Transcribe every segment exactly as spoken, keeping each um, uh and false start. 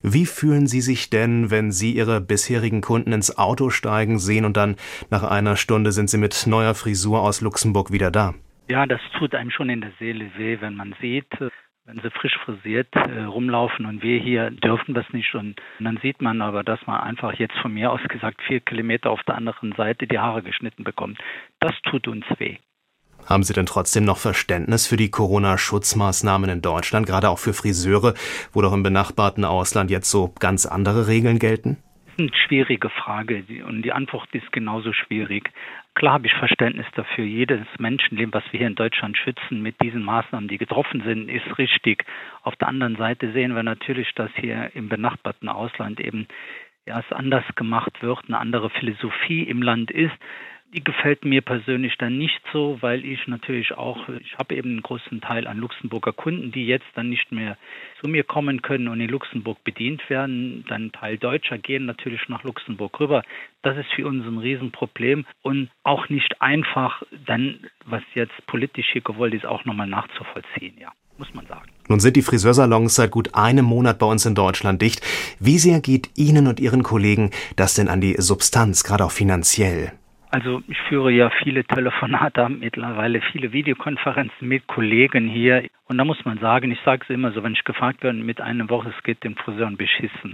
Wie fühlen Sie sich denn, wenn Sie Ihre bisherigen Kunden ins Auto steigen sehen und dann nach einer Stunde sind Sie mit neuer Frisur aus Luxemburg wieder da? Ja, das tut einem schon in der Seele weh, wenn man sieht, wenn sie frisch frisiert äh, rumlaufen und wir hier dürfen das nicht. Und dann sieht man aber, dass man einfach jetzt von mir aus gesagt vier Kilometer auf der anderen Seite die Haare geschnitten bekommt. Das tut uns weh. Haben Sie denn trotzdem noch Verständnis für die Corona-Schutzmaßnahmen in Deutschland, gerade auch für Friseure, wo doch im benachbarten Ausland jetzt so ganz andere Regeln gelten? Das ist eine schwierige Frage und die Antwort ist genauso schwierig. Klar habe ich Verständnis dafür. Jedes Menschenleben, was wir hier in Deutschland schützen mit diesen Maßnahmen, die getroffen sind, ist richtig. Auf der anderen Seite sehen wir natürlich, dass hier im benachbarten Ausland eben ja, es anders gemacht wird, eine andere Philosophie im Land ist. Die gefällt mir persönlich dann nicht so, weil ich natürlich auch, ich habe eben einen großen Teil an Luxemburger Kunden, die jetzt dann nicht mehr zu mir kommen können und in Luxemburg bedient werden. Dann ein Teil Deutscher gehen natürlich nach Luxemburg rüber. Das ist für uns ein Riesenproblem und auch nicht einfach, dann, was jetzt politisch hier gewollt ist, auch nochmal nachzuvollziehen, ja, muss man sagen. Nun sind die Friseursalons seit gut einem Monat bei uns in Deutschland dicht. Wie sehr geht Ihnen und Ihren Kollegen das denn an die Substanz, gerade auch finanziell? Also ich führe ja viele Telefonate, mittlerweile viele Videokonferenzen mit Kollegen hier. Und da muss man sagen, ich sage es immer so, wenn ich gefragt werde, mit einer Woche, es geht den Friseuren beschissen.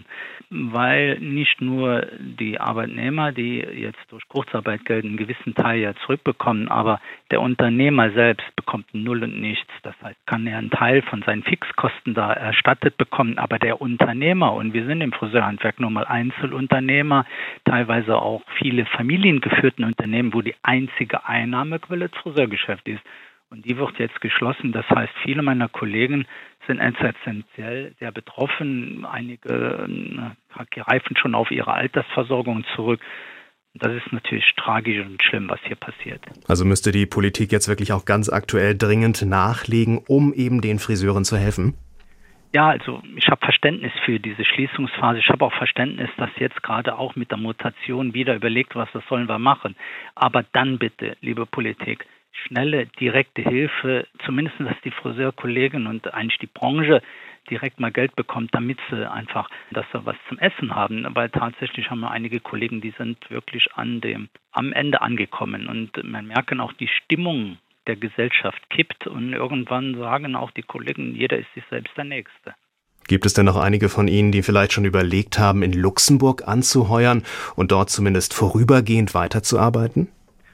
Weil nicht nur die Arbeitnehmer, die jetzt durch Kurzarbeitgeld einen gewissen Teil ja zurückbekommen, aber der Unternehmer selbst bekommt null und nichts. Das heißt, kann er einen Teil von seinen Fixkosten da erstattet bekommen, aber der Unternehmer, und wir sind im Friseurhandwerk nun mal Einzelunternehmer, teilweise auch viele familiengeführten Unternehmen, wo die einzige Einnahmequelle das Friseurgeschäft ist. Und die wird jetzt geschlossen. Das heißt, viele meiner Kollegen sind essentiell sehr betroffen. Einige äh, greifen schon auf ihre Altersversorgung zurück. Das ist natürlich tragisch und schlimm, was hier passiert. Also müsste die Politik jetzt wirklich auch ganz aktuell dringend nachlegen, um eben den Friseuren zu helfen? Ja, also ich habe Verständnis für diese Schließungsphase. Ich habe auch Verständnis, dass jetzt gerade auch mit der Mutation wieder überlegt, was das sollen wir machen. Aber dann bitte, liebe Politik, schnelle, direkte Hilfe, zumindest, dass die Friseurkollegen und eigentlich die Branche direkt mal Geld bekommt, damit sie einfach, dass sie was zum Essen haben. Weil tatsächlich haben wir einige Kollegen, die sind wirklich an dem, am Ende angekommen. Und man merkt auch, die Stimmung der Gesellschaft kippt und irgendwann sagen auch die Kollegen, jeder ist sich selbst der Nächste. Gibt es denn noch einige von Ihnen, die vielleicht schon überlegt haben, in Luxemburg anzuheuern und dort zumindest vorübergehend weiterzuarbeiten?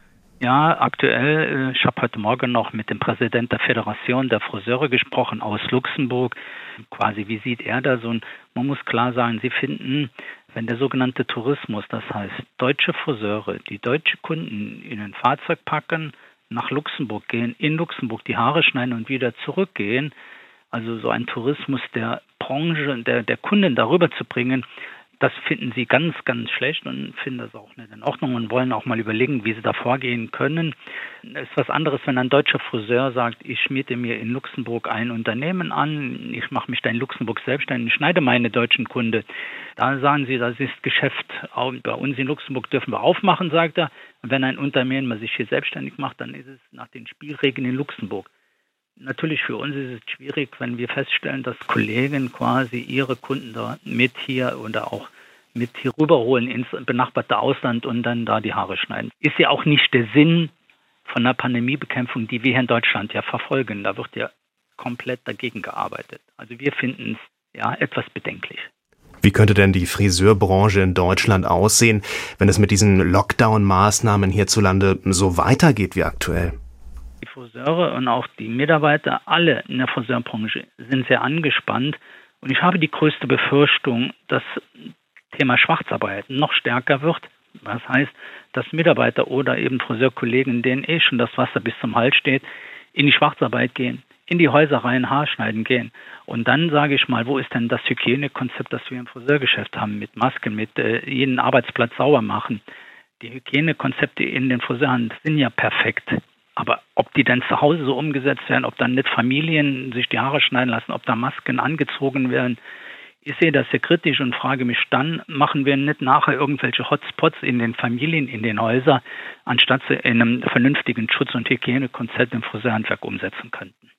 Ja, aktuell, ich habe heute Morgen noch mit dem Präsidenten der Föderation der Friseure gesprochen aus Luxemburg. Quasi, wie sieht er das? Und man muss klar sagen, sie finden, wenn der sogenannte Tourismus, das heißt deutsche Friseure, die deutsche Kunden in ein Fahrzeug packen, nach Luxemburg gehen, in Luxemburg die Haare schneiden und wieder zurückgehen, also so ein Tourismus der Branche, der, der Kunden darüber zu bringen, das finden sie ganz, ganz schlecht und finden das auch nicht in Ordnung und wollen auch mal überlegen, wie sie da vorgehen können. Es ist was anderes, wenn ein deutscher Friseur sagt, ich miete mir in Luxemburg ein Unternehmen an, ich mache mich da in Luxemburg selbstständig, schneide meine deutschen Kunden. Da sagen sie, das ist Geschäft. Auch bei uns in Luxemburg dürfen wir aufmachen, sagt er. Und wenn ein Unternehmen sich hier selbstständig macht, dann ist es nach den Spielregeln in Luxemburg. Natürlich für uns ist es schwierig, wenn wir feststellen, dass Kollegen quasi ihre Kunden da mit hier oder auch mit hier rüberholen ins benachbarte Ausland und dann da die Haare schneiden. Ist ja auch nicht der Sinn von der Pandemiebekämpfung, die wir hier in Deutschland ja verfolgen. Da wird ja komplett dagegen gearbeitet. Also wir finden es ja etwas bedenklich. Wie könnte denn die Friseurbranche in Deutschland aussehen, wenn es mit diesen Lockdown-Maßnahmen hierzulande so weitergeht wie aktuell? Die Friseure und auch die Mitarbeiter, alle in der Friseurbranche, sind sehr angespannt. Und ich habe die größte Befürchtung, dass das Thema Schwarzarbeit noch stärker wird. Das heißt, dass Mitarbeiter oder eben Friseurkollegen, denen eh schon das Wasser bis zum Hals steht, in die Schwarzarbeit gehen, in die Häuser rein Haarschneiden gehen. Und dann sage ich mal, wo ist denn das Hygienekonzept, das wir im Friseurgeschäft haben, mit Masken, mit äh, jeden Arbeitsplatz sauber machen. Die Hygienekonzepte in den Friseuren sind ja perfekt. Aber ob die dann zu Hause so umgesetzt werden, ob dann nicht Familien sich die Haare schneiden lassen, ob da Masken angezogen werden, ich sehe das sehr kritisch und frage mich dann, machen wir nicht nachher irgendwelche Hotspots in den Familien, in den Häusern, anstatt sie in einem vernünftigen Schutz- und Hygienekonzept im Friseurhandwerk umsetzen könnten.